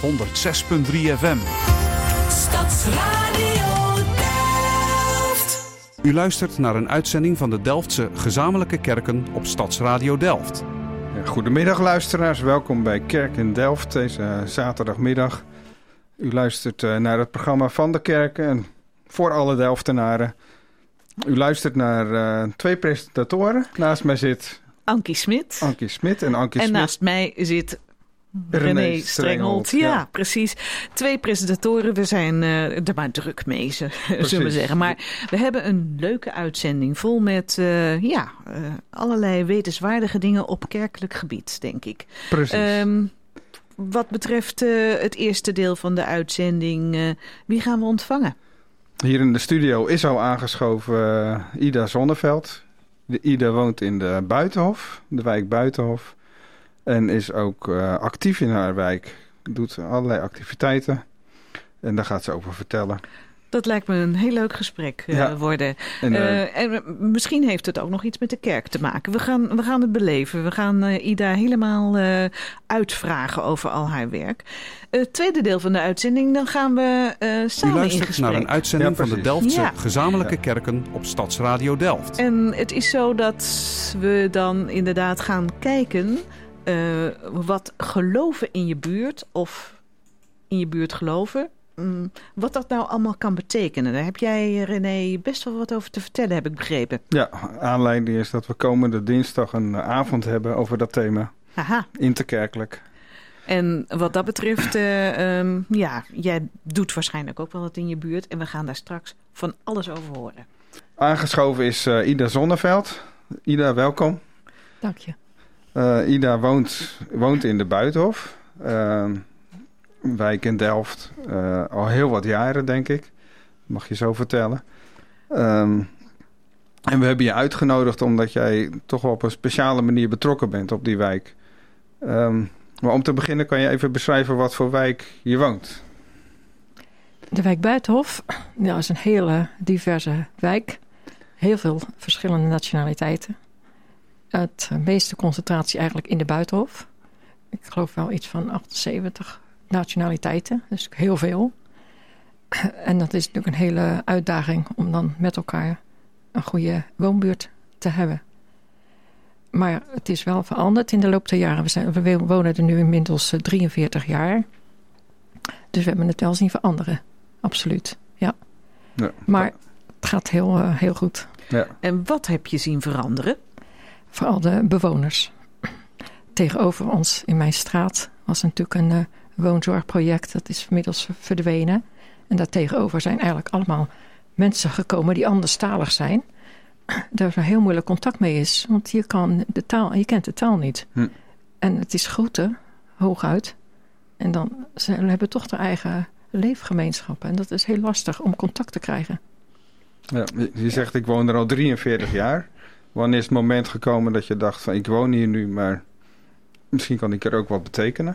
106.3 FM. Stadsradio Delft. U luistert naar een uitzending van de Delftse Gezamenlijke Kerken op Stadsradio Delft. Goedemiddag luisteraars, welkom bij Kerk in Delft deze zaterdagmiddag. U luistert naar het programma van de kerken en voor alle Delftenaren. U luistert naar twee presentatoren. Naast mij zit Ankie Smit. En naast mij zit René Strenghold. Ja, precies. Twee presentatoren. We zijn er maar druk mee, zullen we zeggen. Maar we hebben een leuke uitzending vol met allerlei wetenswaardige dingen op kerkelijk gebied, denk ik. Precies. Wat betreft het eerste deel van de uitzending, wie gaan we ontvangen? Hier in de studio is al aangeschoven Ida Zonneveld. Ida woont in de Buitenhof, de wijk Buitenhof. En is ook actief in haar wijk. Doet allerlei activiteiten. En daar gaat ze over vertellen. Dat lijkt me een heel leuk gesprek worden. En misschien heeft het ook nog iets met de kerk te maken. We gaan het beleven. We gaan Ida helemaal uitvragen over al haar werk. Het tweede deel van de uitzending, dan gaan we samen in gesprek. U luistert naar een uitzending van de Delftse Gezamenlijke Kerken op Stadsradio Delft. En het is zo dat we dan inderdaad gaan kijken wat geloven in je buurt of in je buurt geloven, wat dat nou allemaal kan betekenen. Daar heb jij, René, best wel wat over te vertellen, heb ik begrepen. Ja, aanleiding is dat we komende dinsdag een avond hebben over dat thema. Aha. Interkerkelijk. En wat dat betreft, jij doet waarschijnlijk ook wel wat in je buurt. En we gaan daar straks van alles over horen. Aangeschoven is Ida Zonneveld. Ida, welkom. Dank je. Ida woont in de Buitenhof. Wijk in Delft. Al heel wat jaren, denk ik. Mag je zo vertellen. En we hebben je uitgenodigd omdat jij toch wel op een speciale manier betrokken bent op die wijk. Maar om te beginnen kan je even beschrijven wat voor wijk je woont. De wijk Buitenhof is een hele diverse wijk. Heel veel verschillende nationaliteiten. Het meeste concentratie eigenlijk in de Buitenhof. Ik geloof wel iets van 78 nationaliteiten. Dus heel veel. En dat is natuurlijk een hele uitdaging om dan met elkaar een goede woonbuurt te hebben. Maar het is wel veranderd in de loop der jaren. We wonen er nu inmiddels 43 jaar. Dus we hebben het wel zien veranderen. Absoluut, ja. Maar het gaat heel goed. Ja. En wat heb je zien veranderen? Vooral de bewoners. Tegenover ons in mijn straat was natuurlijk een woonzorgproject. Dat is inmiddels verdwenen. En daartegenover zijn eigenlijk allemaal mensen gekomen die anderstalig zijn. Daar een heel moeilijk contact mee is. Want je kent de taal niet. En het is groeten, hooguit. En dan ze hebben toch hun eigen leefgemeenschappen. En dat is heel lastig om contact te krijgen. Ja, je zegt ik woon er al 43 jaar. Wanneer is het moment gekomen dat je dacht van ik woon hier nu, maar misschien kan ik er ook wat betekenen?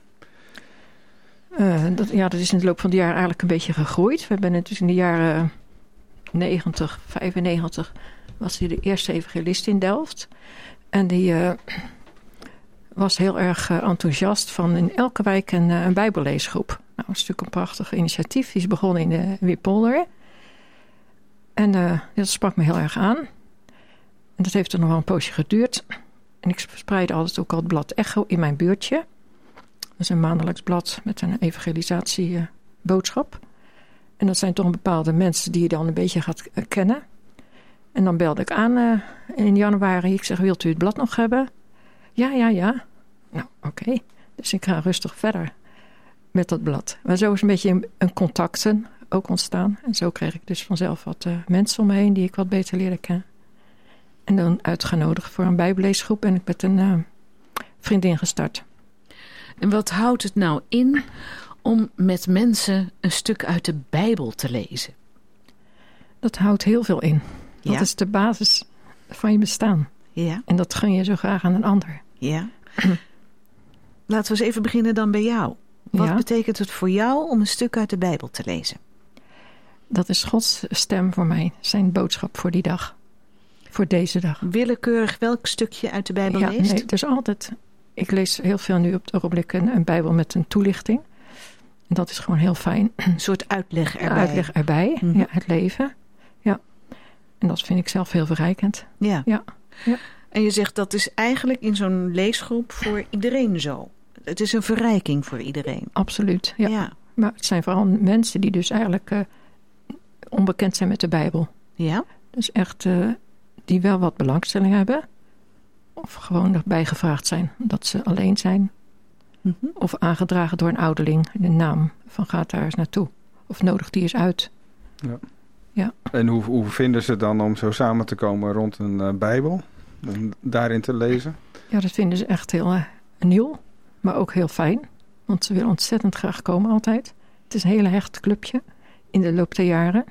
Dat is in de loop van de jaren eigenlijk een beetje gegroeid. We hebben dus in de jaren 90, 95 was hij de eerste evangelist in Delft. En die was heel erg enthousiast van in elke wijk een bijbelleesgroep. Nou, dat is natuurlijk een prachtig initiatief. Die is begonnen in de Weerpolder. En dat sprak me heel erg aan. En dat heeft er nog wel een poosje geduurd. En ik verspreidde altijd ook al het blad Echo in mijn buurtje. Dat is een maandelijks blad met een evangelisatieboodschap. En dat zijn toch bepaalde mensen die je dan een beetje gaat kennen. En dan belde ik aan in januari. Ik zeg, wilt u het blad nog hebben? Ja. Nou, oké. Dus ik ga rustig verder met dat blad. Maar zo is een beetje een contacten ook ontstaan. En zo kreeg ik dus vanzelf wat mensen om me heen die ik wat beter leerde kennen. En dan uitgenodigd voor een bijbelleesgroep en ik met een vriendin gestart. En wat houdt het nou in om met mensen een stuk uit de Bijbel te lezen? Dat houdt heel veel in. Ja? Dat is de basis van je bestaan. Ja. En dat gun je zo graag aan een ander. Ja. Laten we eens even beginnen dan bij jou. Wat betekent het voor jou om een stuk uit de Bijbel te lezen? Dat is Gods stem voor mij. Zijn boodschap voor die dag. Voor deze dag. Willekeurig welk stukje uit de Bijbel leest? Nee, dus altijd. Ik lees heel veel nu op het ogenblik een Bijbel met een toelichting. En dat is gewoon heel fijn. Een soort uitleg erbij. Uitleg erbij, Mhm. ja, het leven. Ja. En dat vind ik zelf heel verrijkend. Ja. Ja. Ja. En je zegt dat is eigenlijk in zo'n leesgroep voor iedereen zo. Het is een verrijking voor iedereen. Absoluut, ja. Ja. Maar het zijn vooral mensen die dus eigenlijk onbekend zijn met de Bijbel. Ja? Dus echt die wel wat belangstelling hebben. Of gewoon erbij gevraagd zijn dat ze alleen zijn. Mhm. Of aangedragen door een ouderling. De naam van gaat daar eens naartoe. Of nodig die eens uit. En hoe vinden ze dan om zo samen te komen rond een Bijbel? En daarin te lezen? Ja, dat vinden ze echt heel nieuw. Maar ook heel fijn. Want ze willen ontzettend graag komen altijd. Het is een hele hecht clubje. In de loop der jaren.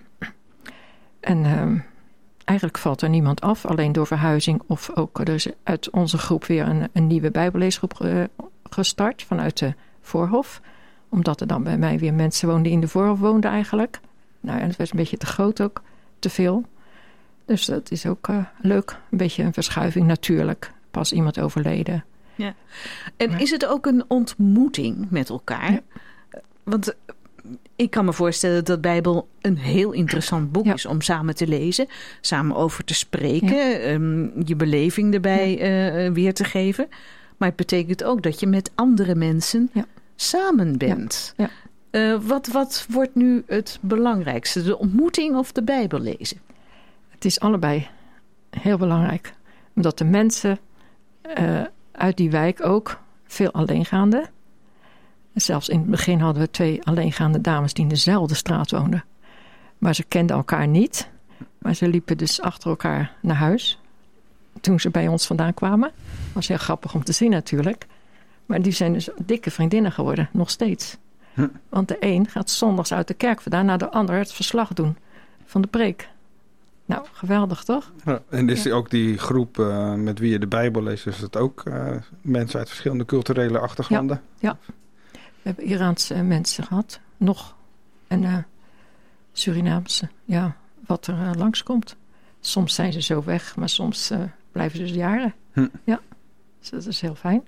En eigenlijk valt er niemand af. Alleen door verhuizing. Of ook er is uit onze groep weer een nieuwe bijbelleesgroep gestart. Vanuit de Voorhof. Omdat er dan bij mij weer mensen woonden die in de Voorhof woonden eigenlijk. Nou ja, het was een beetje te groot ook. Te veel. Dus dat is ook leuk. Een beetje een verschuiving natuurlijk. Pas iemand overleden. Ja. En Maar- is het ook een ontmoeting met elkaar? Ja. Want ik kan me voorstellen dat de Bijbel een heel interessant boek Ja. is om samen te lezen. Samen over te spreken. Je beleving erbij weer te geven. Maar het betekent ook dat je met andere mensen Ja. samen bent. Ja. Wat wordt nu het belangrijkste? De ontmoeting of de Bijbel lezen? Het is allebei heel belangrijk. Omdat de mensen uit die wijk ook veel alleengaande. Zelfs in het begin hadden we 2 alleengaande dames die in dezelfde straat woonden. Maar ze kenden elkaar niet. Maar ze liepen dus achter elkaar naar huis. Toen ze bij ons vandaan kwamen. Was heel grappig om te zien natuurlijk. Maar die zijn dus dikke vriendinnen geworden, nog steeds. Want de een gaat zondags uit de kerk vandaan naar de ander het verslag doen van de preek. Nou, geweldig toch? Ja, en is ook die groep met wie je de Bijbel leest, is het ook mensen uit verschillende culturele achtergronden? We hebben Iraanse mensen gehad, nog. En Surinaamse, ja, wat er langskomt. Soms zijn ze zo weg, maar soms blijven ze dus jaren. Ja, dus dat is heel fijn.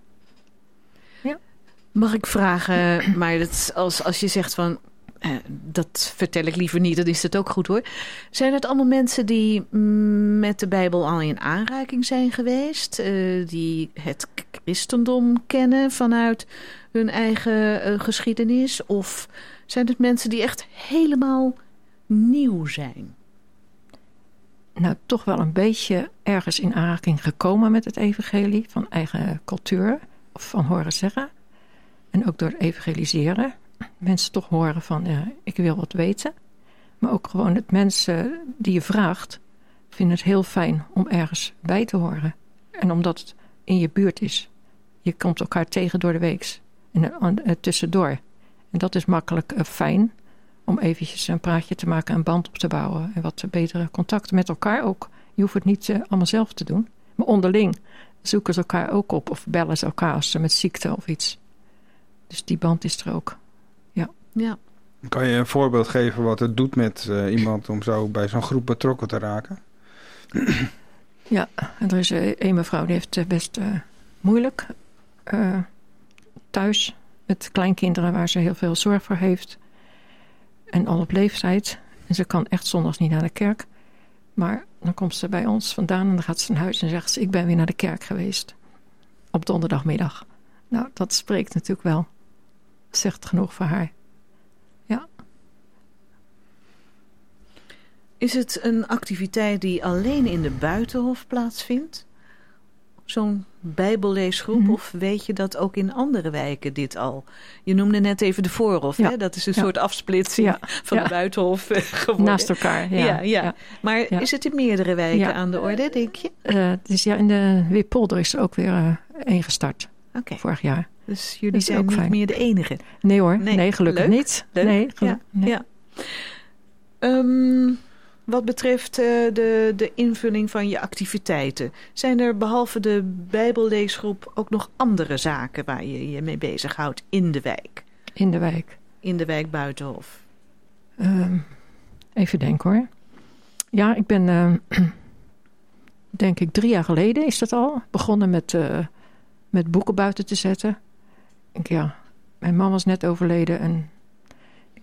Mag ik vragen, maar dat, als je zegt van... dat vertel ik liever niet, dan is het ook goed hoor. Zijn het allemaal mensen die met de Bijbel al in aanraking zijn geweest? Die het christendom kennen vanuit hun eigen geschiedenis? Of zijn het mensen die echt helemaal nieuw zijn? Nou, toch wel een beetje ergens in aanraking gekomen met het evangelie. Van eigen cultuur, of van horen zeggen. En ook door het evangeliseren. Mensen toch horen van, ik wil wat weten. Maar ook gewoon het mensen die je vraagt, vinden het heel fijn om ergens bij te horen. En omdat het in je buurt is. Je komt elkaar tegen door de weeks. En tussendoor. En dat is makkelijk fijn om eventjes een praatje te maken, een band op te bouwen. En wat betere contacten met elkaar ook. Je hoeft het niet allemaal zelf te doen. Maar onderling zoeken ze elkaar ook op of bellen ze elkaar als ze met ziekte of iets. Dus die band is er ook. Ja. Kan je een voorbeeld geven wat het doet met iemand om zo bij zo'n groep betrokken te raken? Ja, en er is een mevrouw die heeft best moeilijk thuis met kleinkinderen waar ze heel veel zorg voor heeft. En al op leeftijd. En ze kan echt zondags niet naar de kerk. Maar dan komt ze bij ons vandaan en dan gaat ze naar huis en zegt ze, ik ben weer naar de kerk geweest. Op donderdagmiddag. Nou, dat spreekt natuurlijk wel. Zegt genoeg voor haar. Ja. Is het een activiteit die alleen in de Buitenhof plaatsvindt? Zo'n bijbelleesgroep? Of weet je dat ook in andere wijken dit al? Je noemde net even de Voorhof. Ja. Hè? Dat is een Ja. soort afsplitsing Ja. van de Buitenhof geworden. Naast elkaar. Ja. Ja. Maar Ja. is het in meerdere wijken Ja. aan de orde, denk je? Dus ja, in de Weerpolder is er ook weer één gestart. Oké, Vorig jaar. dus Dat jullie is zijn ook niet fijn. meer de enige. Nee hoor, Nee. nee gelukkig Leuk. niet. Leuk. Nee, gelukkig nee. Ja. Wat betreft de invulling van je activiteiten. Zijn er behalve de bijbelleesgroep ook nog andere zaken waar je je mee bezighoudt in de wijk? In de wijk. In de wijk Buitenhof. Even denken hoor. Ja, ik ben denk ik 3 jaar geleden is dat al. Begonnen met boeken buiten te zetten. Mijn man was net overleden en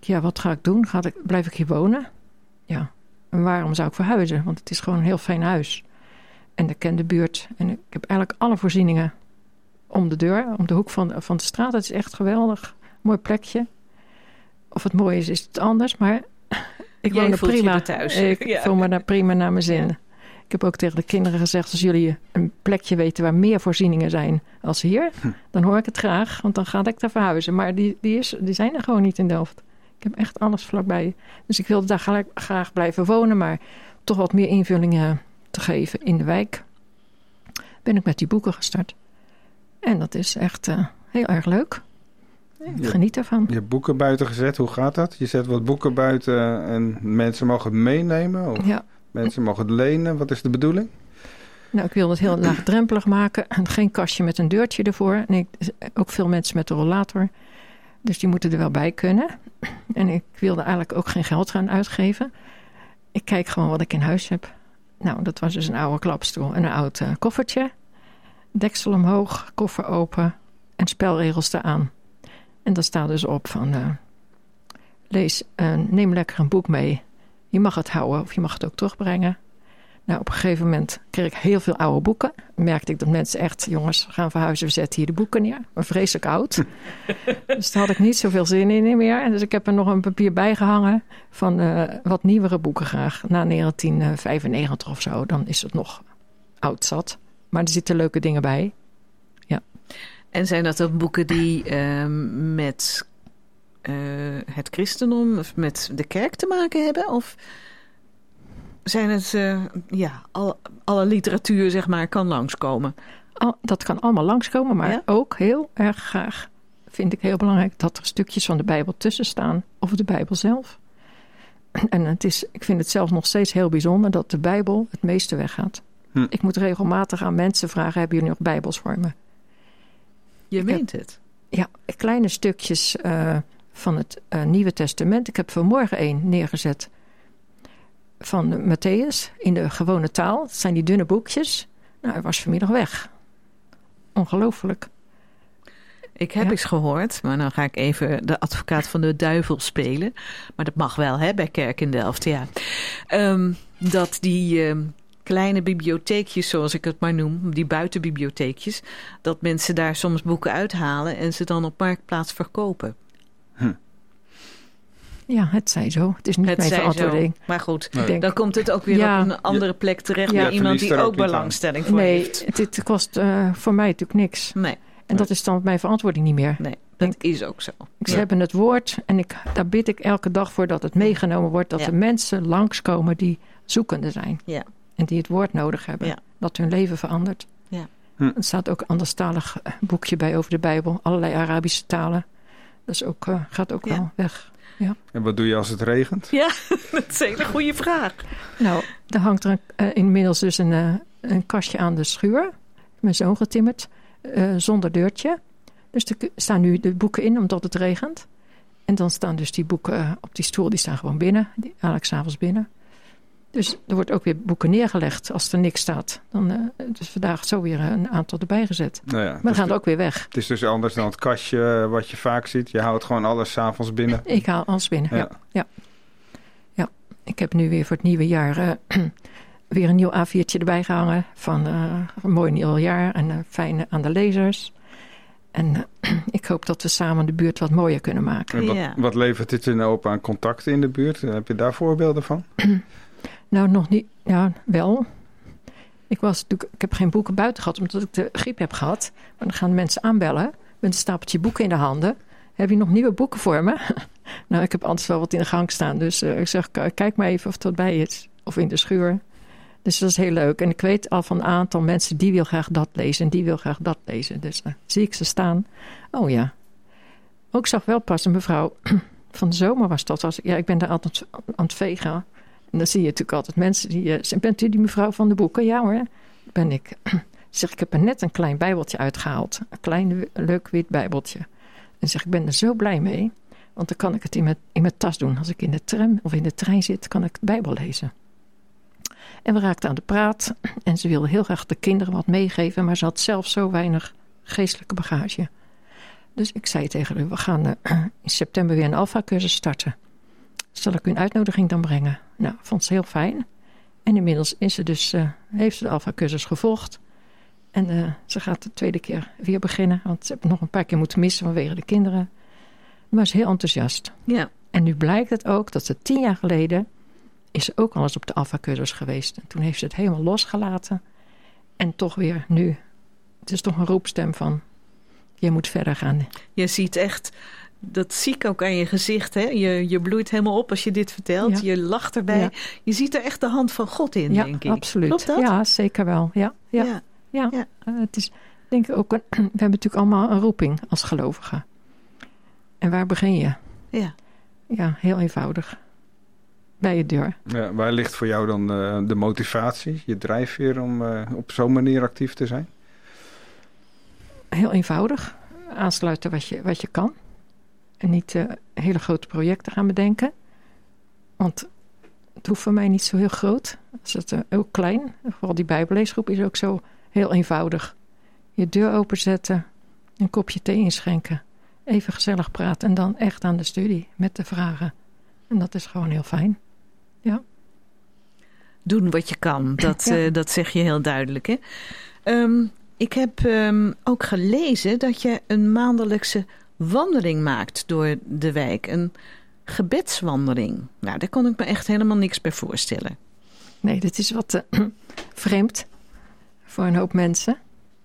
ja, wat ga ik doen? Blijf ik hier wonen? Ja. En waarom zou ik verhuizen? Want het is gewoon een heel fijn huis. En ik ken de buurt. En ik heb eigenlijk alle voorzieningen om de deur, om de hoek van de straat. Het is echt geweldig. Mooi plekje. Of het mooi is het anders. Maar ik woon er prima thuis. Ik voel me daar prima naar mijn zin. Ja. Ik heb ook tegen de kinderen gezegd, als jullie een plekje weten waar meer voorzieningen zijn als hier, dan hoor ik het graag, want dan ga ik daar verhuizen. Maar die zijn er gewoon niet in Delft. Ik heb echt alles vlakbij. Dus ik wilde daar graag blijven wonen, maar toch wat meer invulling te geven in de wijk. Ben ik met die boeken gestart. En dat is echt heel erg leuk. Ik geniet ervan. Je hebt boeken buiten gezet, hoe gaat dat? Je zet wat boeken buiten en mensen mogen het meenemen? Of mensen mogen het lenen? Wat is de bedoeling? Nou, ik wil het heel laagdrempelig maken. En geen kastje met een deurtje ervoor. En ook veel mensen met een rollator. Dus die moeten er wel bij kunnen. En ik wilde eigenlijk ook geen geld gaan uitgeven. Ik kijk gewoon wat ik in huis heb. Nou, dat was dus een oude klapstoel en een oud koffertje. Deksel omhoog, koffer open en spelregels eraan. En daar staat dus op van neem lekker een boek mee. Je mag het houden of je mag het ook terugbrengen. Nou, op een gegeven moment kreeg ik heel veel oude boeken. Merkte ik dat mensen echt, jongens, gaan verhuizen, we zetten hier de boeken neer. Maar vreselijk oud. Dus daar had ik niet zoveel zin in meer. En dus ik heb er nog een papier bij gehangen van wat nieuwere boeken graag. Na 1995 of zo, dan is het nog oud zat. Maar er zitten leuke dingen bij. Ja. En zijn dat ook boeken die met het christendom of met de kerk te maken hebben? Of zijn het, alle literatuur, zeg maar, kan langskomen? Dat kan allemaal langskomen, maar ook heel erg graag vind ik heel belangrijk dat er stukjes van de Bijbel tussen staan. Of de Bijbel zelf. En ik vind het zelfs nog steeds heel bijzonder dat de Bijbel het meeste weggaat. Ik moet regelmatig aan mensen vragen, hebben jullie nog Bijbels voor me? Je meent het? Ja, kleine stukjes van het Nieuwe Testament. Ik heb vanmorgen 1 neergezet van Matthäus in de gewone taal. Dat zijn die dunne boekjes. Nou, hij was vanmiddag weg. Ongelooflijk. Ik heb eens gehoord, maar dan ga ik even de advocaat van de duivel spelen. Maar dat mag wel, hè, bij Kerk in Delft, ja. Dat die kleine bibliotheekjes, zoals ik het maar noem, die buitenbibliotheekjes, dat mensen daar soms boeken uithalen en ze dan op Marktplaats verkopen. Ja, het zij zo. Het is niet mijn verantwoording. Maar goed, dan komt het ook weer op een andere plek terecht bij iemand die ook belangstelling voor heeft. Nee, het kost voor mij natuurlijk niks. Nee. En dat is dan mijn verantwoording niet meer. Nee, dat is ook zo. Ze hebben het woord en daar bid ik elke dag voor dat het meegenomen wordt. Dat er mensen langskomen die zoekende zijn. Ja. En die het woord nodig hebben. Ja. Dat hun leven verandert. Ja. Er staat ook een anderstalig boekje bij over de Bijbel. Allerlei Arabische talen. Dat is ook, gaat ook wel weg. Ja. En wat doe je als het regent? Ja, dat is een hele goede vraag. Nou, er hangt er inmiddels dus een kastje aan de schuur. Mijn zoon getimmerd. Zonder deurtje. Dus er staan nu de boeken in omdat het regent. En dan staan dus die boeken op die stoel. Die staan gewoon binnen. Eigenlijk 's avonds binnen. Dus er wordt ook weer boeken neergelegd als er niks staat. Dan dus vandaag zo weer een aantal erbij gezet. Nou ja, maar dan gaan ook weer weg. Het is dus anders dan het kastje wat je vaak ziet. Je houdt gewoon alles 's avonds binnen. Ik haal alles binnen, ja. Ik heb nu weer voor het nieuwe jaar weer een nieuw A4'tje erbij gehangen. Van een mooi nieuw jaar en fijn aan de lezers. En ik hoop dat we samen de buurt wat mooier kunnen maken. En wat levert dit in op aan contacten in de buurt? Heb je daar voorbeelden van? Nou, nog niet. Ja, wel. Ik heb geen boeken buiten gehad, omdat ik de griep heb gehad. Maar dan gaan mensen aanbellen met een stapeltje boeken in de handen. Heb je nog nieuwe boeken voor me? Nou, ik heb anders wel wat in de gang staan. Dus ik zeg, kijk maar even of het bij is. Of in de schuur. Dus dat is heel leuk. En ik weet al van een aantal mensen, die wil graag dat lezen en die wil graag dat lezen. Dus zie ik ze staan. Oh ja. Ook zag wel pas een mevrouw, van de zomer was dat. Ik ben daar altijd aan het vegen. En dan zie je natuurlijk altijd mensen die... bent u die mevrouw van de boeken? Ja hoor, ben ik. Zeg, ik heb er net een klein bijbeltje uitgehaald. Een klein, leuk wit bijbeltje. En zeg, ik ben er zo blij mee. Want dan kan ik het in mijn tas doen. Als ik in de tram of in de trein zit, kan ik de Bijbel lezen. En we raakten aan de praat. En ze wilde heel graag de kinderen wat meegeven. Maar ze had zelf zo weinig geestelijke bagage. Dus ik zei tegen haar, we gaan in september weer een Alpha-cursus starten. Zal ik u een uitnodiging dan brengen? Nou, vond ze heel fijn. En inmiddels is ze dus, heeft ze de Alpha-cursus gevolgd. En ze gaat de tweede keer weer beginnen. Want ze heeft nog een paar keer moeten missen vanwege de kinderen. Maar ze is heel enthousiast. Ja. En nu blijkt het ook dat ze 10 jaar geleden is ze ook al eens op de Alpha-cursus geweest. En toen heeft ze het helemaal losgelaten. En toch weer nu. Het is toch een roepstem van, je moet verder gaan. Je ziet echt, dat zie ik ook aan je gezicht. Hè? Je bloeit helemaal op als je dit vertelt. Ja. Je lacht erbij. Ja. Je ziet er echt de hand van God in, denk ik. Ja, absoluut. Klopt dat? Ja, zeker wel. Ja. Het is denk ik ook, we hebben natuurlijk allemaal een roeping als gelovigen. En waar begin je? Ja, heel eenvoudig. Bij je deur. Ja, waar ligt voor jou dan de motivatie, je drijfveer om op zo'n manier actief te zijn? Heel eenvoudig. Aansluiten wat je kan. En niet hele grote projecten gaan bedenken. Want het hoeft voor mij niet zo heel groot. Als het ook klein. Vooral die bijbelleesgroep is ook zo heel eenvoudig. Je deur openzetten. Een kopje thee inschenken. Even gezellig praten. En dan echt aan de studie met de vragen. En dat is gewoon heel fijn. Ja. Doen wat je kan. Dat zeg je heel duidelijk. Hè? Ik heb ook gelezen dat je een maandelijkse wandeling maakt door de wijk. Een gebedswandeling. Nou, daar kon ik me echt helemaal niks bij voorstellen. Nee, dit is wat vreemd voor een hoop mensen.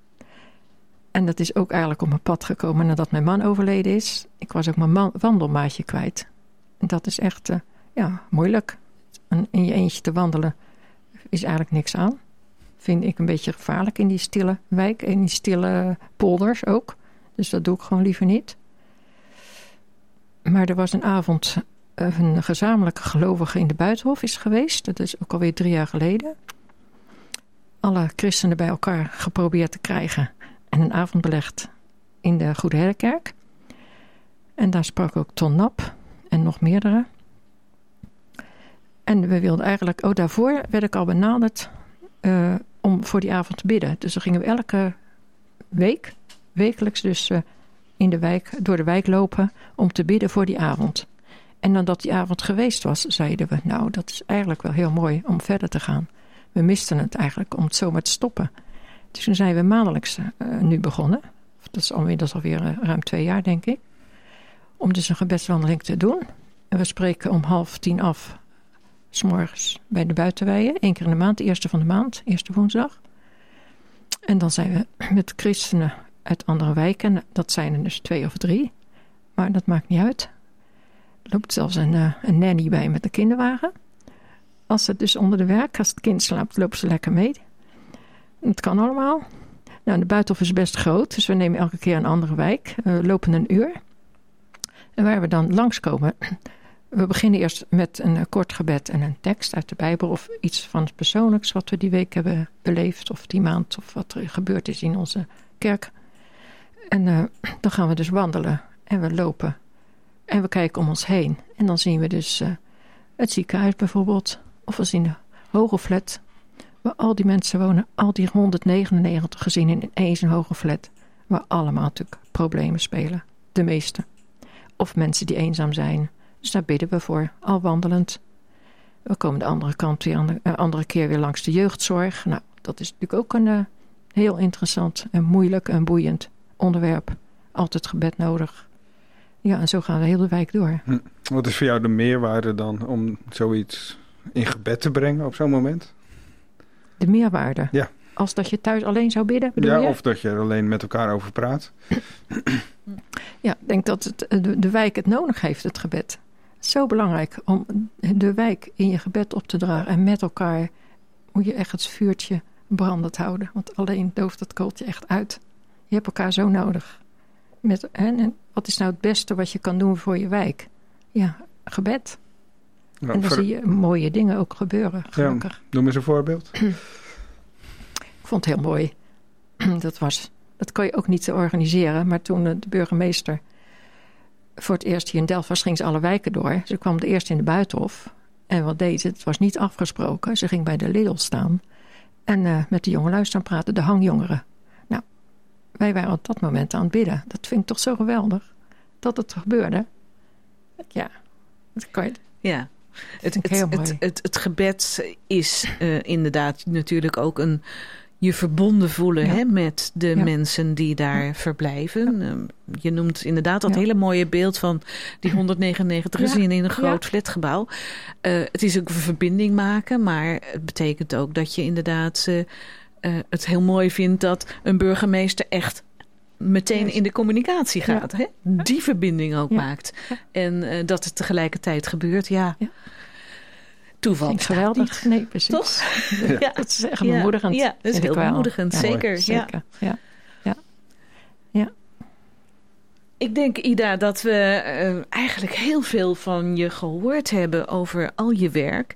En dat is ook eigenlijk op mijn pad gekomen nadat mijn man overleden is. Ik was ook mijn wandelmaatje kwijt. En dat is echt moeilijk. En in je eentje te wandelen is eigenlijk niks aan. Vind ik een beetje gevaarlijk in die stille wijk. In die stille polders ook. Dus dat doe ik gewoon liever niet. Maar er was een avond een gezamenlijke gelovige in de Buitenhof is geweest. Dat is ook alweer 3 jaar geleden. Alle christenen bij elkaar geprobeerd te krijgen. En een avond belegd in de Goede Herderkerk. En daar sprak ook Ton Nap en nog meerdere. En we wilden eigenlijk, daarvoor werd ik al benaderd om voor die avond te bidden. Dus dan gingen we elke wekelijks dus in de wijk, door de wijk lopen om te bidden voor die avond. En nadat die avond geweest was, zeiden we, nou, dat is eigenlijk wel heel mooi om verder te gaan. We misten het eigenlijk om het zomaar te stoppen. Dus toen zijn we maandelijks nu begonnen. Dat is alweer ruim 2 jaar, denk ik. Om dus een gebedswandeling te doen. En we spreken om 9:30 af, 's morgens bij de buitenweien. 1 keer in de maand, de eerste van de maand, eerste woensdag. En dan zijn we met christenen uit andere wijken. Dat zijn er dus 2 of 3. Maar dat maakt niet uit. Er loopt zelfs een nanny bij met de kinderwagen. Als het dus onder de werk, als het kind slaapt, lopen ze lekker mee. Het kan allemaal. Nou, de Buitenhof is best groot, dus we nemen elke keer een andere wijk. We lopen 1 uur. En waar we dan langskomen, we beginnen eerst met een kort gebed en een tekst uit de Bijbel of iets van het persoonlijks wat we die week hebben beleefd of die maand of wat er gebeurd is in onze kerk. En dan gaan we dus wandelen en we lopen en we kijken om ons heen. En dan zien we dus het ziekenhuis bijvoorbeeld of we zien de hoge flat waar al die mensen wonen, al die 199 gezinnen in één zo'n hoge flat, waar allemaal natuurlijk problemen spelen, de meeste. Of mensen die eenzaam zijn. Dus daar bidden we voor, al wandelend. We komen de andere kant weer andere keer weer langs de jeugdzorg. Nou, dat is natuurlijk ook een heel interessant en moeilijk en boeiend onderwerp. Altijd gebed nodig. Ja, en zo gaan we heel de wijk door. Wat is voor jou de meerwaarde dan om zoiets in gebed te brengen op zo'n moment? De meerwaarde? Ja. Als dat je thuis alleen zou bidden, bedoel je? Of dat je er alleen met elkaar over praat. Ja, ik denk dat de wijk het nodig heeft, het gebed. Zo belangrijk om de wijk in je gebed op te dragen. En met elkaar moet je echt het vuurtje brandend houden. Want alleen dooft het kooltje echt uit. Je hebt elkaar zo nodig. En wat is nou het beste wat je kan doen voor je wijk? Ja, gebed. Nou, en dan zie je mooie dingen ook gebeuren, gelukkig. Ja, noem eens een voorbeeld. Ik vond het heel mooi. Dat kon je ook niet organiseren. Maar toen de burgemeester voor het eerst hier in Delft was, ging ze alle wijken door. Ze kwam eerst in de Buitenhof. En wat deed ze? Het was niet afgesproken. Ze ging bij de Lidl staan. En met de jongelui staan praten, de hangjongeren. Nou, wij waren op dat moment aan het bidden. Dat vind ik toch zo geweldig. Dat het gebeurde. Ja, dat kan je... Ja. Het gebed is inderdaad natuurlijk ook je verbonden voelen hè, met de mensen die daar verblijven. Je noemt inderdaad dat hele mooie beeld van die 199 gezinnen in een groot flatgebouw. Het is ook een verbinding maken, maar het betekent ook dat je inderdaad het heel mooi vindt dat een burgemeester echt meteen in de communicatie gaat. Hè? Die verbinding ook maakt. En dat het tegelijkertijd gebeurt, toeval bestaat geweldig. niet. Nee, precies. Toch? Ja. Dat is echt bemoedigend. Ja, dat is heel bemoedigend. Ja. Zeker. Zeker. Ja. Ik denk, Ida, dat we eigenlijk heel veel van je gehoord hebben over al je werk.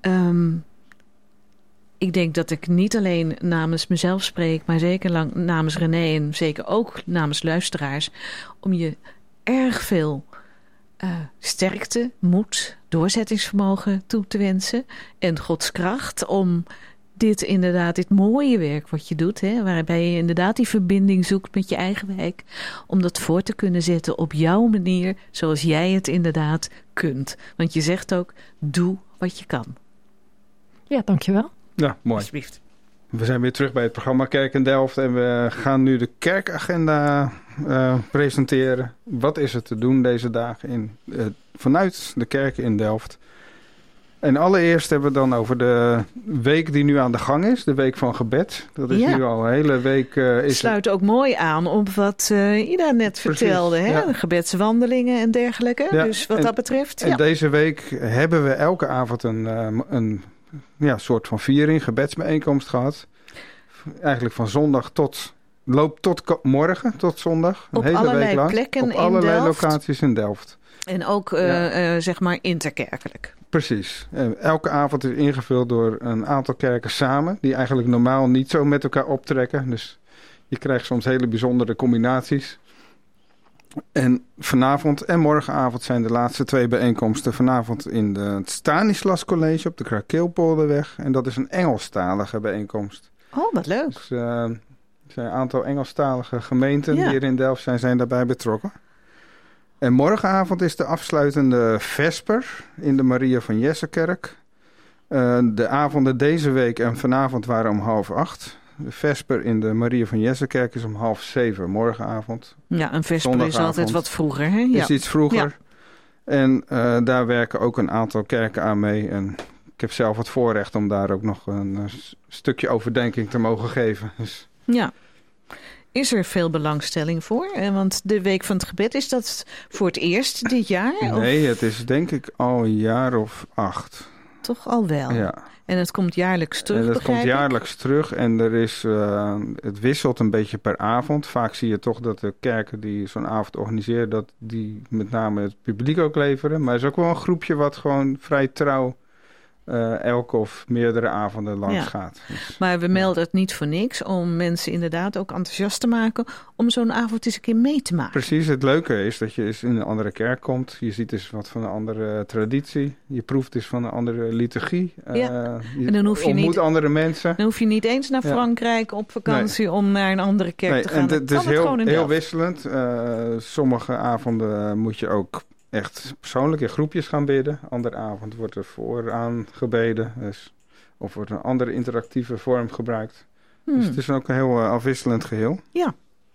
Ik denk dat ik niet alleen namens mezelf spreek, maar zeker namens René en zeker ook namens luisteraars, om je erg veel sterkte, moed, doorzettingsvermogen toe te wensen en Gods kracht om dit mooie werk wat je doet, hè, waarbij je inderdaad die verbinding zoekt met je eigen wijk, om dat voor te kunnen zetten op jouw manier, zoals jij het inderdaad kunt. Want je zegt ook, doe wat je kan. Ja, dankjewel. Ja, mooi. Alsjeblieft. We zijn weer terug bij het programma Kerk in Delft en we gaan nu de kerkagenda presenteren. Wat is er te doen deze dagen vanuit de kerken in Delft? En allereerst hebben we dan over de week die nu aan de gang is, de week van gebed. Dat is nu al een hele week. Sluit ook mooi aan op wat Ida net vertelde, hè? De gebedswandelingen en dergelijke. Ja, dus wat dat betreft. En deze week hebben we elke avond een soort van viering, gebedsbijeenkomst gehad. Eigenlijk van zondag tot morgen, tot zondag. Een op hele allerlei week lang. plekken op allerlei in Delft. Locaties in Delft. En ook zeg maar interkerkelijk. Precies. Elke avond is ingevuld door een aantal kerken samen, die eigenlijk normaal niet zo met elkaar optrekken. Dus je krijgt soms hele bijzondere combinaties. En vanavond en morgenavond zijn de laatste 2 bijeenkomsten. Vanavond in het Stanislas College op de Krakeelpolderweg. En dat is een Engelstalige bijeenkomst. Oh, wat leuk. Dus er zijn een aantal Engelstalige gemeenten die hier in Delft zijn daarbij betrokken. En morgenavond is de afsluitende vesper in de Maria van Jessekerk. De avonden deze week en vanavond waren om 7:30. De vesper in de Maria van Jessekerk is om 6:30 morgenavond. Ja, een vesper is altijd wat vroeger, hè? Is iets vroeger. Ja. En daar werken ook een aantal kerken aan mee. En ik heb zelf het voorrecht om daar ook nog een stukje overdenking te mogen geven. Dus. Ja. Is er veel belangstelling voor? Want de Week van het Gebed, is dat voor het eerst dit jaar? Nee, het is denk ik al een jaar of 8. Toch al wel? Ja. En het komt jaarlijks terug, het komt jaarlijks terug en het wisselt een beetje per avond. Vaak zie je toch dat de kerken die zo'n avond organiseren, dat die met name het publiek ook leveren. Maar er is ook wel een groepje wat gewoon vrij trouw elke of meerdere avonden langs gaat. Dus, maar we melden het niet voor niks om mensen inderdaad ook enthousiast te maken om zo'n avond eens een keer mee te maken. Precies, het leuke is dat je eens in een andere kerk komt. Je ziet dus wat van een andere traditie. Je proeft dus van een andere liturgie. En dan hoef je ontmoet andere mensen. Dan hoef je niet eens naar Frankrijk op vakantie om naar een andere kerk te gaan. En het is heel wisselend. Sommige avonden moet je ook echt persoonlijk in groepjes gaan bidden. Andere avond wordt er vooraan gebeden. Dus, of wordt een andere interactieve vorm gebruikt. Dus het is ook een heel afwisselend geheel. Ja.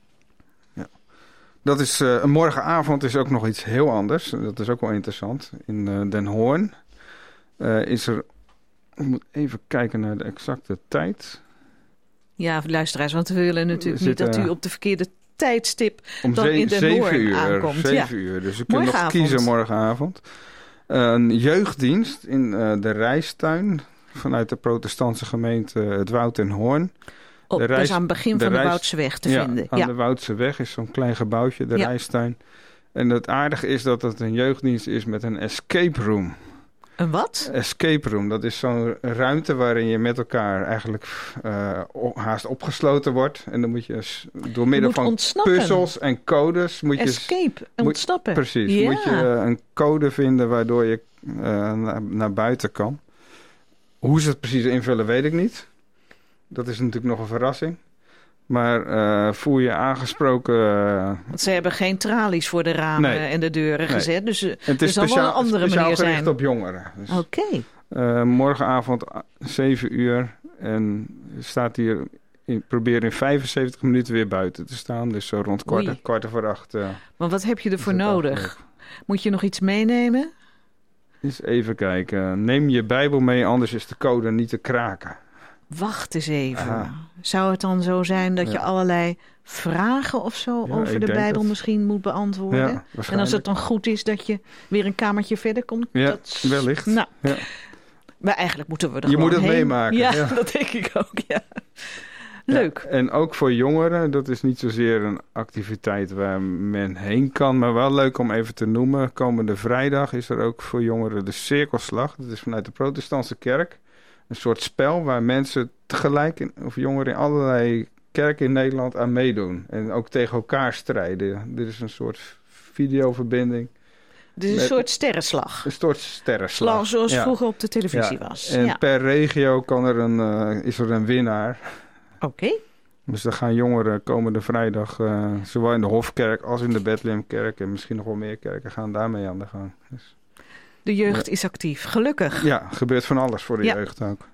Dat is, morgenavond is ook nog iets heel anders. Dat is ook wel interessant. In Den Hoorn is er... Ik moet even kijken naar de exacte tijd. Ja, luisteraars, want we willen natuurlijk niet dat u op de verkeerde tijdstip om dan in Den Hoorn aankomt. 7 uur, dus u kunt nog kiezen morgenavond. Een jeugddienst in de Rijstuin vanuit de protestantse gemeente Het Woud en Hoorn. Dat is aan het begin van de Woudseweg te vinden. Aan de Woudseweg is zo'n klein gebouwtje, de Rijstuin. En het aardige is dat het een jeugddienst is met een escape room. Een wat? Escape room, dat is zo'n ruimte waarin je met elkaar eigenlijk haast opgesloten wordt. En dan moet je door middel van puzzels en codes... ontsnappen. Precies, moet je een code vinden waardoor je naar buiten kan. Hoe ze het precies invullen weet ik niet. Dat is natuurlijk nog een verrassing. Maar voel je aangesproken... Want ze hebben geen tralies voor de ramen en de deuren gezet. Dus het is zal wel een andere manier zijn. gericht op jongeren. Dus, Oké. Morgenavond 7 uur. En staat hier... probeer in 75 minuten weer buiten te staan. Dus zo rond kwart over 8. Maar wat heb je ervoor nodig? Moet je nog iets meenemen? Eens even kijken. Neem je Bijbel mee, anders is de code niet te kraken. Wacht eens even. Zou het dan zo zijn dat je allerlei vragen of zo over de Bijbel misschien moet beantwoorden? Ja, en als het dan goed is dat je weer een kamertje verder komt? Ja, wellicht. Nou, ja. Maar eigenlijk moeten we er je gewoon moet het heen. Meemaken. Ja, dat denk ik ook, ja. Leuk. Ja, en ook voor jongeren, dat is niet zozeer een activiteit waar men heen kan, maar wel leuk om even te noemen. Komende vrijdag is er ook voor jongeren de Cirkelslag. Dat is vanuit de Protestantse Kerk. Een soort spel waar mensen tegelijk, of jongeren in allerlei kerken in Nederland aan meedoen. En ook tegen elkaar strijden. Dit is een soort videoverbinding. Dus een soort sterrenslag. Een soort sterrenslag. Zoals vroeger op de televisie was. En per regio is er een winnaar. Oké. Dus dan gaan jongeren komende vrijdag, zowel in de Hofkerk als in de Bethlehemkerk en misschien nog wel meer kerken, gaan daarmee aan de gang. Dus, de jeugd is actief, gelukkig. Ja, gebeurt van alles voor de jeugd ook.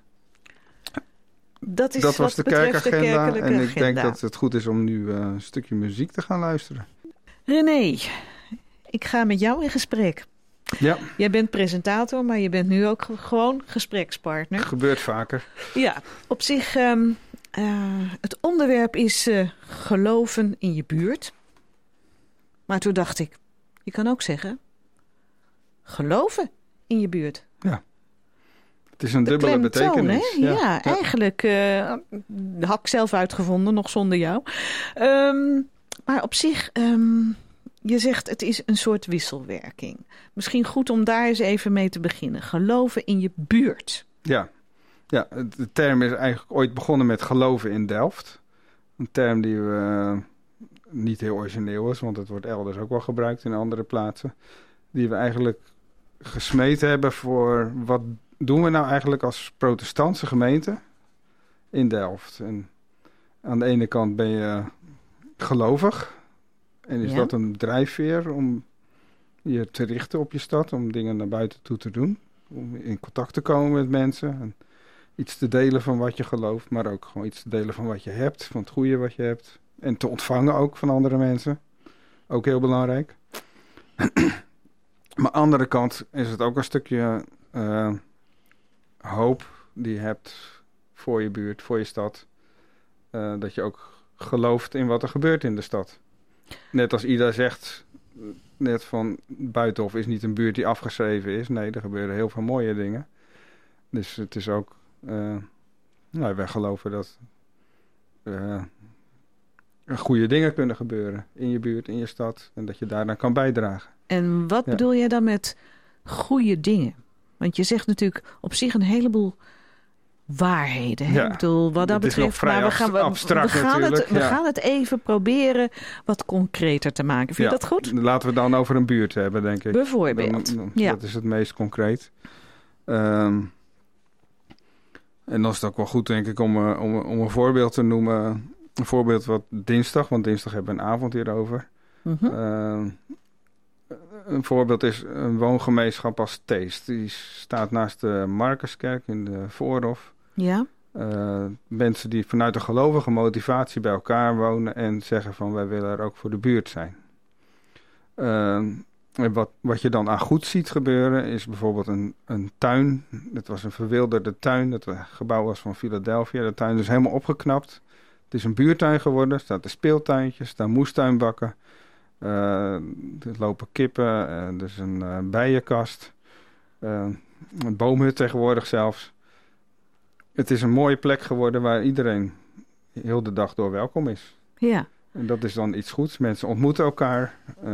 Dat was de kerkagenda en ik denk dat het goed is om nu een stukje muziek te gaan luisteren. René, ik ga met jou in gesprek. Ja. Jij bent presentator, maar je bent nu ook gewoon gesprekspartner. Gebeurt vaker. Ja, op zich... het onderwerp is geloven in je buurt. Maar toen dacht ik, je kan ook zeggen, geloven in je buurt. Ja, het is een dubbele betekenis. Hè? Ja, eigenlijk had ik zelf uitgevonden, nog zonder jou. Maar op zich, je zegt het is een soort wisselwerking. Misschien goed om daar eens even mee te beginnen. Geloven in je buurt. Ja. Ja, de term is eigenlijk ooit begonnen met geloven in Delft. Een term die niet heel origineel is, want het wordt elders ook wel gebruikt in andere plaatsen. Die we eigenlijk gesmeed hebben voor wat doen we nou eigenlijk als protestantse gemeente in Delft. En aan de ene kant ben je gelovig en is dat een drijfveer om je te richten op je stad, om dingen naar buiten toe te doen. Om in contact te komen met mensen en iets te delen van wat je gelooft, maar ook gewoon iets te delen van wat je hebt, van het goede wat je hebt. En te ontvangen ook van andere mensen. Ook heel belangrijk. Maar aan de andere kant is het ook een stukje hoop die je hebt voor je buurt, voor je stad. Dat je ook gelooft in wat er gebeurt in de stad. Net als Ida zegt, net van Buitenhof is niet een buurt die afgeschreven is. Nee, er gebeuren heel veel mooie dingen. Dus het is ook... wij geloven dat goede dingen kunnen gebeuren in je buurt, in je stad. En dat je daaraan kan bijdragen. En wat bedoel jij dan met goede dingen? Want je zegt natuurlijk op zich een heleboel waarheden. Hè? Ja, ik bedoel, wat dat betreft, maar we gaan het even proberen wat concreter te maken. Vind je dat goed? Laten we dan over een buurt hebben, denk ik. Bijvoorbeeld. Dat is het meest concreet. En dan is het ook wel goed, denk ik, om een voorbeeld te noemen. Een voorbeeld wat dinsdag, want dinsdag hebben we een avond hierover. Mm-hmm. Een voorbeeld is een woongemeenschap als Teest. Die staat naast de Marcuskerk in de Voorhof. Ja. Mensen die vanuit een gelovige motivatie bij elkaar wonen en zeggen van wij willen er ook voor de buurt zijn. En wat je dan aan goed ziet gebeuren is bijvoorbeeld een tuin. Het was een verwilderde tuin. Het gebouw was van Philadelphia. De tuin is helemaal opgeknapt. Het is een buurtuin geworden. Er staan speeltuintjes, er staan moestuinbakken. Er lopen kippen. Er is een bijenkast. Een boomhut tegenwoordig zelfs. Het is een mooie plek geworden waar iedereen heel de dag door welkom is. Ja. En dat is dan iets goeds. Mensen ontmoeten elkaar.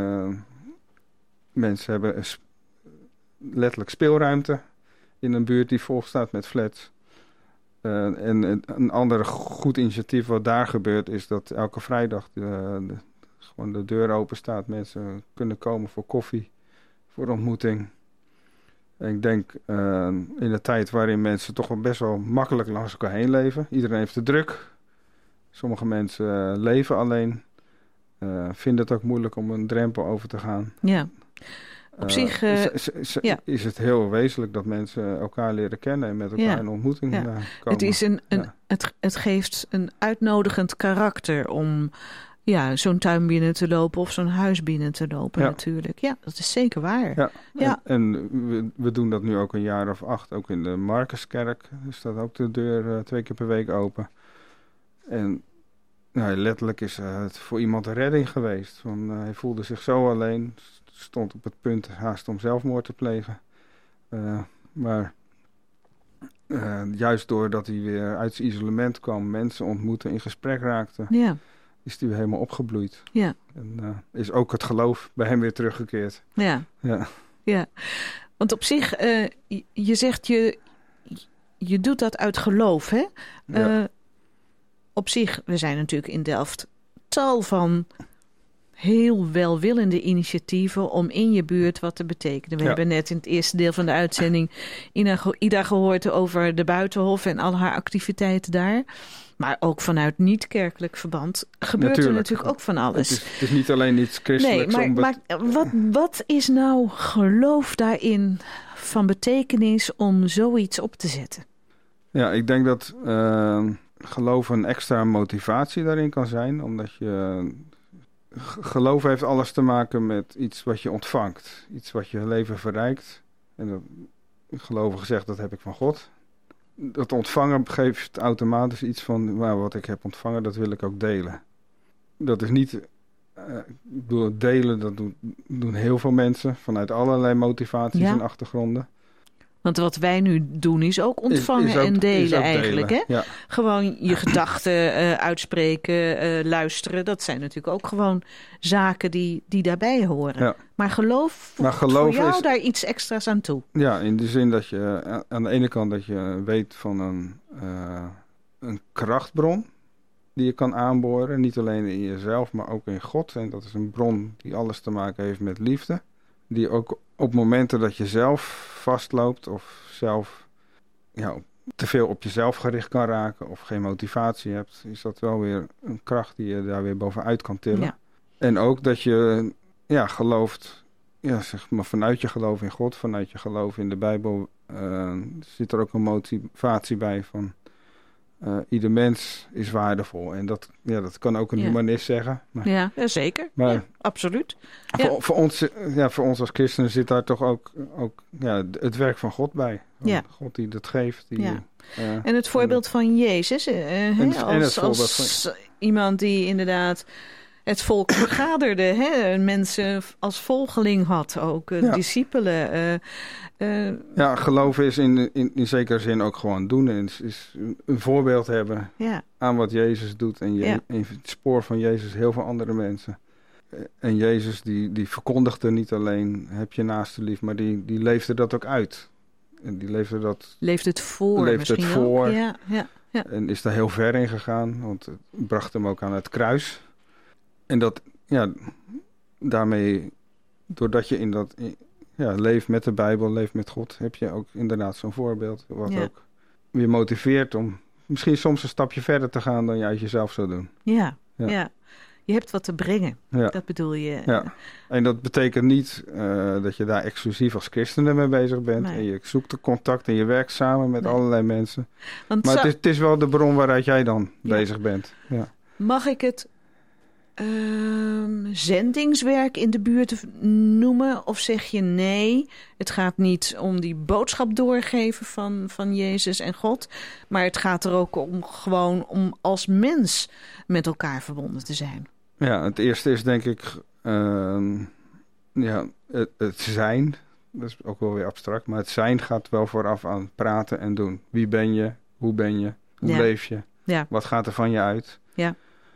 Mensen hebben letterlijk speelruimte in een buurt die vol staat met flats. En een ander goed initiatief wat daar gebeurt is dat elke vrijdag gewoon de deur open staat. Mensen kunnen komen voor koffie, voor ontmoeting. En ik denk in de tijd waarin mensen toch wel best wel makkelijk langs elkaar heen leven. Iedereen heeft de druk. Sommige mensen leven alleen. Vinden het ook moeilijk om een drempel over te gaan. Ja. Op zich is het heel wezenlijk dat mensen elkaar leren kennen en met elkaar in ontmoeting komen. Het is het geeft een uitnodigend karakter om zo'n tuin binnen te lopen of zo'n huis binnen te lopen natuurlijk. Ja, dat is zeker waar. Ja. En we doen dat nu ook een jaar of 8. Ook in de Marcuskerk staat ook de deur 2 keer per week open. En letterlijk is het voor iemand een redding geweest. Want hij voelde zich zo alleen, stond op het punt haast om zelfmoord te plegen. Maar juist doordat hij weer uit zijn isolement kwam, mensen ontmoette, in gesprek raakte, is hij weer helemaal opgebloeid. Ja. En is ook het geloof bij hem weer teruggekeerd. Ja. Want op zich, je zegt je doet dat uit geloof, hè? Op zich, we zijn natuurlijk in Delft tal van heel welwillende initiatieven om in je buurt wat te betekenen. We hebben net in het eerste deel van de uitzending Ida gehoord over de Buitenhof en al haar activiteiten daar. Maar ook vanuit niet-kerkelijk verband gebeurt er natuurlijk ook van alles. Het is niet alleen iets christelijks. Nee, maar wat is nou geloof daarin van betekenis om zoiets op te zetten? Ja, ik denk dat geloof een extra motivatie daarin kan zijn. Omdat geloof heeft alles te maken met iets wat je ontvangt. Iets wat je leven verrijkt. En geloven gezegd, dat heb ik van God. Dat ontvangen geeft automatisch iets van, wat ik heb ontvangen, dat wil ik ook delen. Dat is niet, delen, dat doen heel veel mensen vanuit allerlei motivaties en achtergronden. Want wat wij nu doen is ook ontvangen en delen eigenlijk. Hè? Ja. Gewoon je gedachten uitspreken, luisteren. Dat zijn natuurlijk ook gewoon zaken die daarbij horen. Ja. Maar geloof voor jou daar iets extra's aan toe? Ja, in de zin dat je aan de ene kant dat je weet van een krachtbron die je kan aanboren. Niet alleen in jezelf, maar ook in God. En dat is een bron die alles te maken heeft met liefde. Die ook op momenten dat je zelf vastloopt of zelf te veel op jezelf gericht kan raken of geen motivatie hebt, is dat wel weer een kracht die je daar weer bovenuit kan tillen. Ja. En ook dat je gelooft, zeg maar vanuit je geloof in God, vanuit je geloof in de Bijbel, zit er ook een motivatie bij van ieder mens is waardevol. En dat kan ook een humanist zeggen. Maar, ja, zeker. Maar, absoluut. Voor ons als christenen zit daar toch ook het werk van God bij. God die dat geeft. En het voorbeeld van Jezus. Als iemand die inderdaad het volk vergaderde. Mensen als volgeling had ook. Discipelen. Geloven is in zekere zin ook gewoon doen. En is een voorbeeld hebben aan wat Jezus doet. En in het spoor van Jezus heel veel andere mensen. En Jezus die verkondigde niet alleen heb je naaste lief. Maar die leefde dat ook uit. En die leefde dat... Leefde het voor. Ja. En is daar heel ver in gegaan. Want het bracht hem ook aan het kruis. En dat, daarmee, doordat je in dat leeft met de Bijbel, leeft met God, heb je ook inderdaad zo'n voorbeeld. Wat ook weer motiveert om misschien soms een stapje verder te gaan dan je uit jezelf zou doen. Ja. Je hebt wat te brengen, dat bedoel je. Ja, en dat betekent niet dat je daar exclusief als christenen mee bezig bent. Nee. En je zoekt de contact en je werkt samen met allerlei mensen. Maar het is wel de bron waaruit jij dan bezig bent. Ja. Mag ik het zendingswerk in de buurt noemen? Of zeg je nee, het gaat niet om die boodschap doorgeven van Jezus en God, maar het gaat er ook om gewoon om als mens met elkaar verbonden te zijn? Ja, het eerste is denk ik het zijn. Dat is ook wel weer abstract, maar het zijn gaat wel vooraf aan praten en doen. Wie ben je? Hoe ben je? Hoe leef je? Ja. Wat gaat er van je uit? Ja.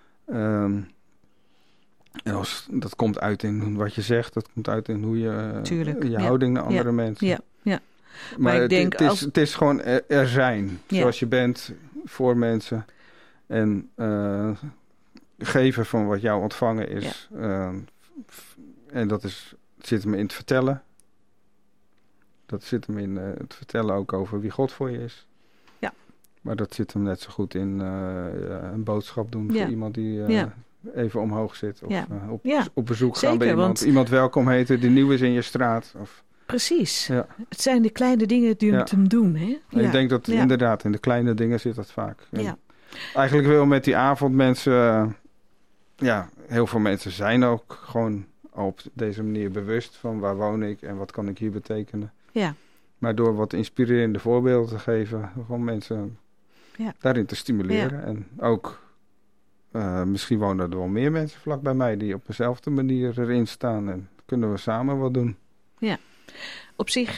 En dat komt uit in wat je zegt, dat komt uit in hoe je houding naar andere mensen. Ja. Maar ik denk het is gewoon er zijn, zoals je bent voor mensen. En geven van wat jou ontvangen is. En dat zit hem in het vertellen. Dat zit hem in het vertellen ook over wie God voor je is. Ja. Maar dat zit hem net zo goed in een boodschap doen voor iemand die even omhoog zit. Of op bezoek gaan bij iemand welkom heten die nieuw is in je straat. Of... Precies. Ja. Het zijn de kleine dingen die het hem doen. Hè? Ja. Ik denk dat inderdaad in de kleine dingen zit dat vaak. Eigenlijk wil met die avond mensen... heel veel mensen zijn ook gewoon op deze manier bewust van waar woon ik en wat kan ik hier betekenen. Ja. Maar door wat inspirerende voorbeelden te geven, gewoon mensen daarin te stimuleren. Ja. En ook, misschien wonen er wel meer mensen vlak bij mij die op dezelfde manier erin staan. En kunnen we samen wat doen. Ja, op zich,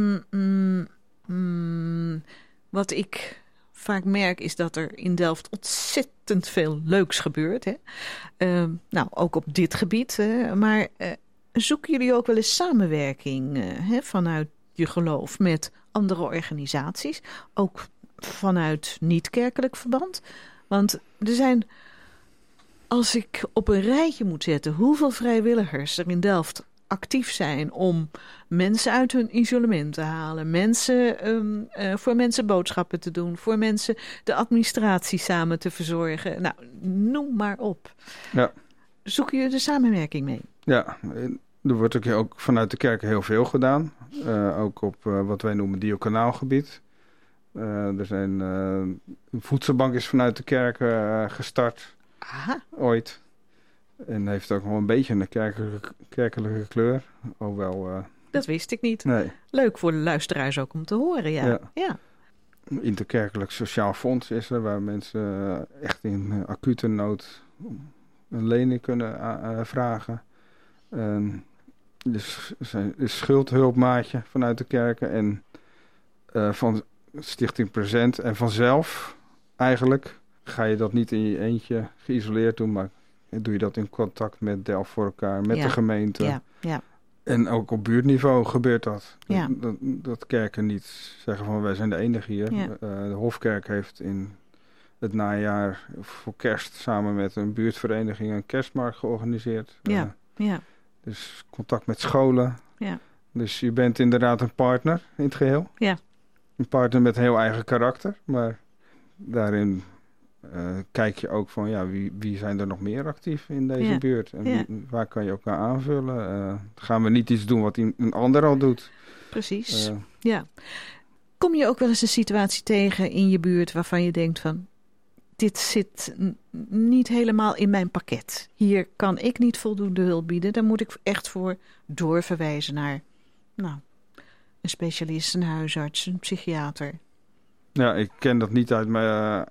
wat ik vaak merk is dat er in Delft ontzettend veel leuks gebeurt. Hè? Ook op dit gebied. Maar zoeken jullie ook wel eens samenwerking vanuit je geloof met andere organisaties? Ook vanuit niet-kerkelijk verband? Want er zijn, als ik op een rijtje moet zetten hoeveel vrijwilligers er in Delft actief zijn om mensen uit hun isolement te halen, voor mensen boodschappen te doen, voor mensen de administratie samen te verzorgen. Nou, noem maar op. Ja. Zoeken jullie de samenwerking mee? Ja, er wordt ook vanuit de kerk heel veel gedaan. Ook op wat wij noemen diaconaalgebied. Er zijn een voedselbank is vanuit de kerk gestart. Aha. Ooit. En heeft ook nog een beetje een kerkelijke kleur. Dat wist ik niet. Nee. Leuk voor de luisteraars ook om te horen, ja. Een interkerkelijk sociaal fonds is er, waar mensen echt in acute nood een lening kunnen vragen. Dus er is schuldhulpmaatje vanuit de kerken en van Stichting Present. En vanzelf eigenlijk ga je dat niet in je eentje geïsoleerd doen, maar doe je dat in contact met Delft voor elkaar, met de gemeente. Ja. En ook op buurtniveau gebeurt dat. Ja. Dat kerken niet zeggen van wij zijn de enige hier. Ja. De Hofkerk heeft in het najaar voor kerst samen met een buurtvereniging een kerstmarkt georganiseerd. Dus contact met scholen. Ja. Dus je bent inderdaad een partner in het geheel. Ja. Een partner met heel eigen karakter. Maar daarin kijk je ook van wie zijn er nog meer actief in deze buurt. En waar kan je elkaar aanvullen. Gaan we niet iets doen wat een ander al doet. Precies, ja. Kom je ook wel eens een situatie tegen in je buurt waarvan je denkt van, dit zit niet helemaal in mijn pakket. Hier kan ik niet voldoende hulp bieden. Daar moet ik echt voor doorverwijzen naar een specialist, een huisarts, een psychiater. Ja, ik ken dat niet uit mijn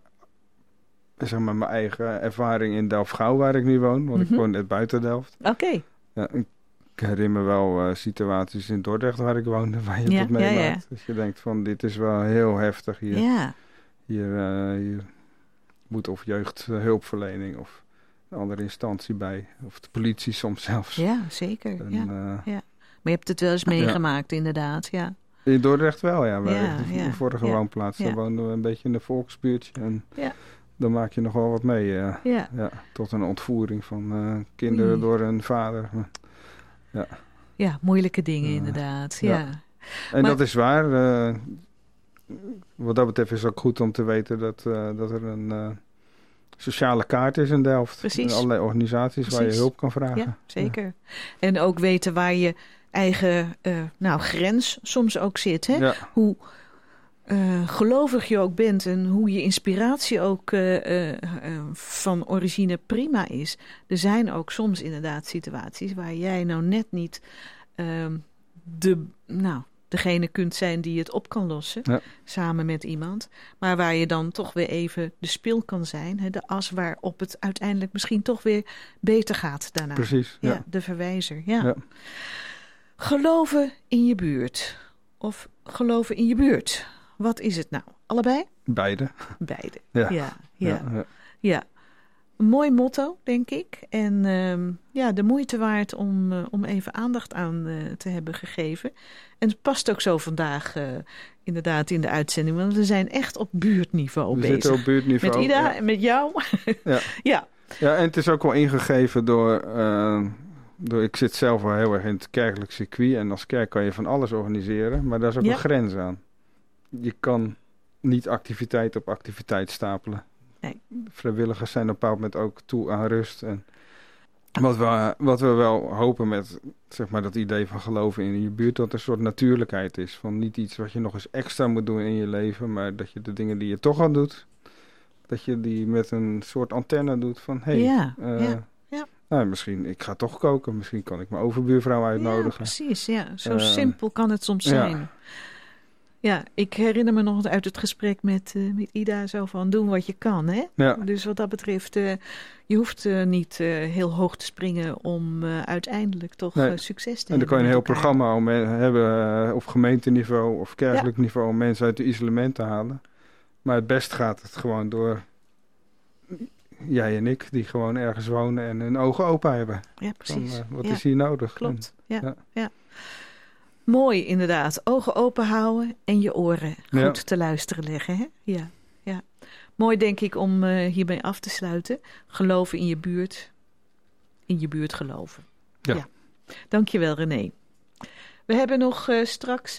eigen ervaring in Delft-Gouw, waar ik nu woon. Want ik woon net buiten Delft. Oké. Ja, ik herinner me wel situaties in Dordrecht waar ik woonde, waar je dat meemaakt. Ja. Dus je denkt van, dit is wel heel heftig hier. Ja. Hier moet of jeugdhulpverlening of een andere instantie bij. Of de politie soms zelfs. Ja, zeker. Maar je hebt het wel eens meegemaakt, inderdaad. Ja. In Dordrecht wel, ja. De vorige woonplaats. Daar woonden we een beetje in een volksbuurtje. En dan maak je nog wel wat mee. Tot een ontvoering van kinderen door hun vader. Ja, moeilijke dingen inderdaad. Ja. En dat is waar. Wat dat betreft is het ook goed om te weten dat er een sociale kaart is in Delft. Precies. En allerlei organisaties waar je hulp kan vragen. Ja, zeker. Ja. En ook weten waar je eigen grens soms ook zit. Hè? Ja. Hoe gelovig je ook bent en hoe je inspiratie ook van origine prima is. Er zijn ook soms inderdaad situaties waar jij nou net niet degene kunt zijn die het op kan lossen, samen met iemand. Maar waar je dan toch weer even de spil kan zijn. Hè, de as waarop het uiteindelijk misschien toch weer beter gaat daarna. Precies, ja. De verwijzer, ja. Geloven in je buurt. Of geloven in je buurt. Wat is het nou? Allebei? Beide. Ja. Een mooi motto, denk ik. En de moeite waard om even aandacht aan te hebben gegeven. En het past ook zo vandaag inderdaad in de uitzending. Want we zijn echt op buurtniveau bezig. We zitten op buurtniveau. Met Ida en met jou. Ja, en het is ook wel ingegeven door... Ik zit zelf wel heel erg in het kerkelijk circuit. En als kerk kan je van alles organiseren. Maar daar is ook een grens aan. Je kan niet activiteit op activiteit stapelen. Nee. Vrijwilligers zijn op een bepaald moment ook toe aan rust. En wat we wel hopen met zeg maar, dat idee van geloven in je buurt, dat er een soort natuurlijkheid is. Van niet iets wat je nog eens extra moet doen in je leven, maar dat je de dingen die je toch al doet, dat je die met een soort antenne doet van nou, misschien, ik ga toch koken. Misschien kan ik mijn overbuurvrouw uitnodigen. Ja, precies. Ja. Zo simpel kan het soms zijn. Ja, ik herinner me nog uit het gesprek met Ida zo van doen wat je kan. Hè? Ja. Dus wat dat betreft, je hoeft niet heel hoog te springen om uiteindelijk toch succes te hebben. En dan kan je een heel programma hebben op gemeenteniveau of kerkelijk niveau om mensen uit het isolement te halen. Maar het best gaat het gewoon door jij en ik die gewoon ergens wonen en hun ogen open hebben. Ja, precies. Van, wat is hier nodig? Klopt, ja. Mooi inderdaad. Ogen open houden en je oren goed te luisteren leggen. Hè? Ja. Mooi denk ik om hierbij af te sluiten. Geloven in je buurt. In je buurt geloven. Ja. Dankjewel René. We hebben nog straks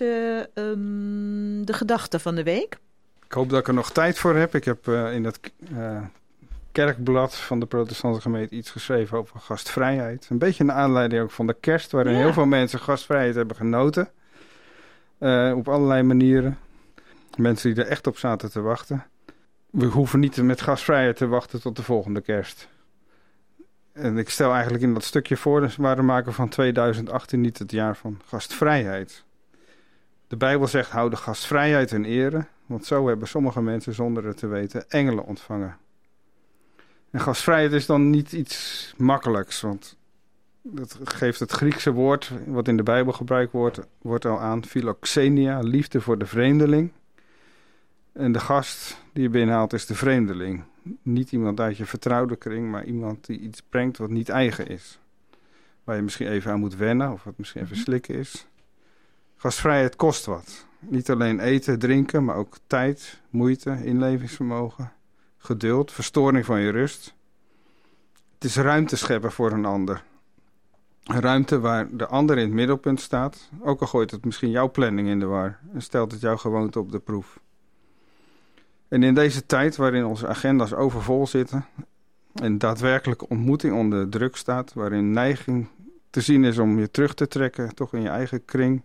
de gedachte van de week. Ik hoop dat ik er nog tijd voor heb. Ik heb in het kerkblad van de protestantse gemeente iets geschreven over gastvrijheid. Een beetje een aanleiding ook van de kerst, waarin heel veel mensen gastvrijheid hebben genoten. Op allerlei manieren. Mensen die er echt op zaten te wachten. We hoeven niet met gastvrijheid te wachten tot de volgende kerst. En ik stel eigenlijk in dat stukje voor, dus waarom maken we van 2018 niet het jaar van gastvrijheid? De Bijbel zegt, hou de gastvrijheid in ere, want zo hebben sommige mensen zonder het te weten engelen ontvangen. En gastvrijheid is dan niet iets makkelijks, want dat geeft het Griekse woord, wat in de Bijbel gebruikt wordt al aan, philoxenia, liefde voor de vreemdeling. En de gast die je binnenhaalt is de vreemdeling. Niet iemand uit je vertrouwde kring, maar iemand die iets brengt wat niet eigen is. Waar je misschien even aan moet wennen, of wat misschien even slikken is. Gastvrijheid kost wat. Niet alleen eten, drinken, maar ook tijd, moeite, inlevingsvermogen, geduld, verstoring van je rust. Het is ruimte scheppen voor een ander. Een ruimte waar de ander in het middelpunt staat, ook al gooit het misschien jouw planning in de war en stelt het jouw gewoonte op de proef. En in deze tijd waarin onze agenda's overvol zitten en daadwerkelijke ontmoeting onder druk staat, waarin neiging te zien is om je terug te trekken, toch in je eigen kring,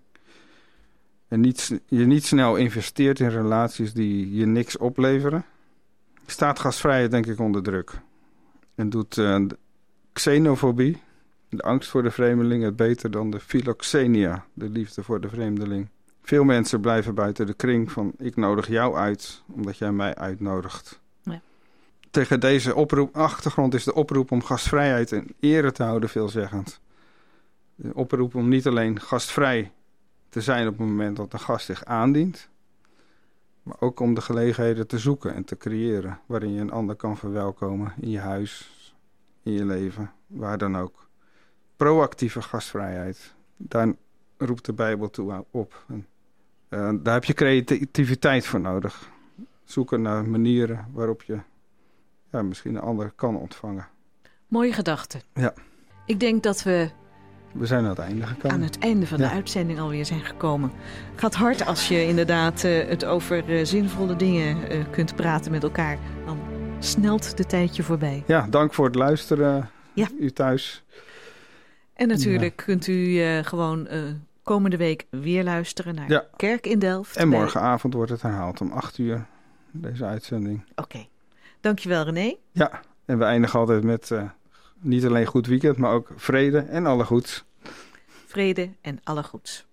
en je niet snel investeert in relaties die je niks opleveren, staat gastvrijheid denk ik onder druk. En doet xenofobie, de angst voor de vreemdeling, het beter dan de philoxenia, de liefde voor de vreemdeling. Veel mensen blijven buiten de kring van ik nodig jou uit, omdat jij mij uitnodigt. Ja. Tegen deze achtergrond is de oproep om gastvrijheid in ere te houden veelzeggend. De oproep om niet alleen gastvrij te zijn op het moment dat de gast zich aandient, maar ook om de gelegenheden te zoeken en te creëren waarin je een ander kan verwelkomen in je huis, in je leven, waar dan ook. Proactieve gastvrijheid, daar roept de Bijbel toe op. Daar heb je creativiteit voor nodig. Zoeken naar manieren waarop je misschien een ander kan ontvangen. Mooie gedachte. Ja. Ik denk dat we zijn aan het einde gekomen. Aan het einde van de uitzending alweer zijn gekomen. Het gaat hard als je inderdaad het over zinvolle dingen kunt praten met elkaar. Dan snelt de tijdje voorbij. Ja, dank voor het luisteren. U thuis. En natuurlijk kunt u gewoon komende week weer luisteren naar Kerk in Delft. En morgenavond wordt het herhaald om 8:00, deze uitzending. Oké. Dankjewel René. Ja, en we eindigen altijd met niet alleen goed weekend, maar ook vrede en alle goeds. Vrede en alle goeds.